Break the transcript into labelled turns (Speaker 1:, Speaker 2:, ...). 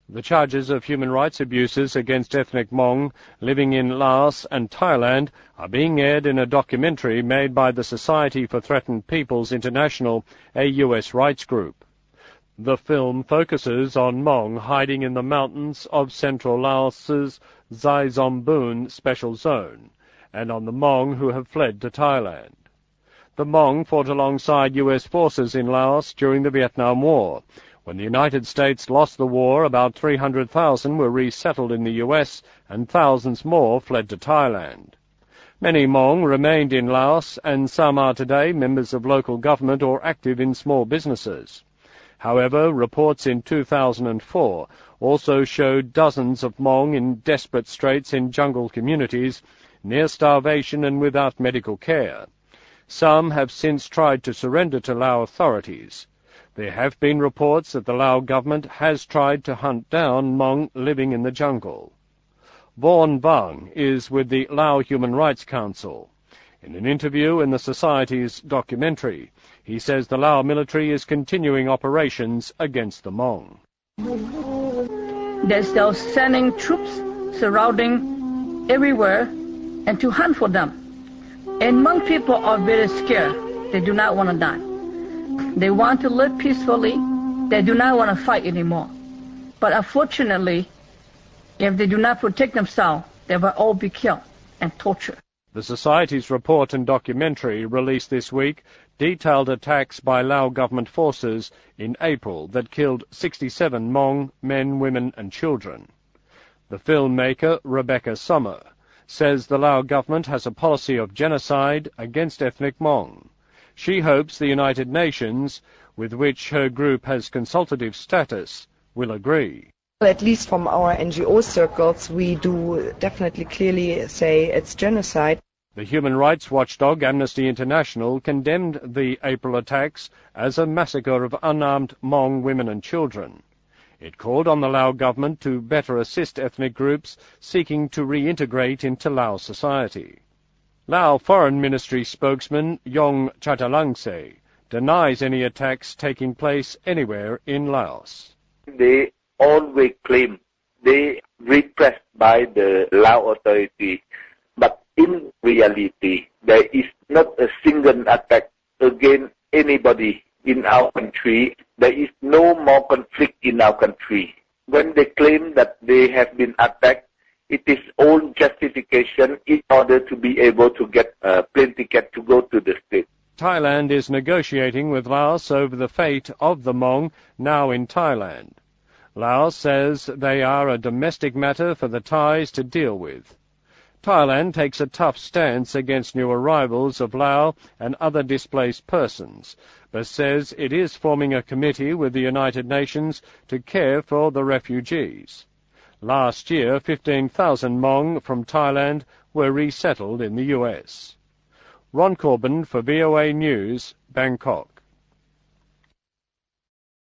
Speaker 1: The charges of human rights abuses against ethnic Hmong living in Laos and Thailand are being aired in a documentary made by the Society for Threatened Peoples International, a U.S. rights group. The film focuses on Hmong hiding in the mountains of central Laos's Zai Zombun Special Zone, and on the Hmong who have fled to Thailand. The Hmong fought alongside U.S. forces in Laos during the Vietnam War. When the United States lost the war, about 300,000 were resettled in the U.S., and thousands more fled to Thailand. Many Hmong remained in Laos, and some are today members of local government or active in small businesses. However, reports in 2004 also showed dozens of Hmong in desperate straits in jungle communities, near starvation and without medical care. Some have since tried to surrender to Lao authorities. There have been reports that the Lao government has tried to hunt down Hmong living in the jungle. Vaughan Vang is with the Lao Human Rights Council. In an interview in the Society's documentary, he says the Lao military is continuing operations against the Hmong.
Speaker 2: They're still sending troops surrounding everywhere and to hunt for them. And Hmong people are very scared. They do not want to die. They want to live peacefully. They do not want to fight anymore. But unfortunately, if they do not protect themselves, they will all be killed and tortured.
Speaker 1: The Society's report and documentary released this week detailed attacks by Lao government forces in April that killed 67 Hmong men, women and children. The filmmaker, Rebecca Sommer, says the Lao government has a policy of genocide against ethnic Hmong. She hopes the United Nations, with which her group has consultative status, will agree.
Speaker 3: At least from our NGO circles, we do definitely clearly say it's genocide.
Speaker 1: The human rights watchdog Amnesty International condemned the April attacks as a massacre of unarmed Hmong women and children. It called on the Lao government to better assist ethnic groups seeking to reintegrate into Lao society. Lao Foreign Ministry spokesman Yong Chatalangse denies any attacks taking place anywhere in Laos.
Speaker 4: They always claim they repressed by the Lao authority, but in reality, there is not a single attack against anybody in our country. There is no more conflict in our country. When they claim that they have been attacked, it is all justification in order to be able to get a plane ticket to go to the state.
Speaker 1: Thailand is negotiating with Laos over the fate of the Hmong now in Thailand. Laos says they are a domestic matter for the Thais to deal with. Thailand takes a tough stance against new arrivals of Lao and other displaced persons, but says it is forming a committee with the United Nations to care for the refugees. Last year, 15,000 Hmong from Thailand were resettled in the U.S. Ron Corbin for VOA News, Bangkok.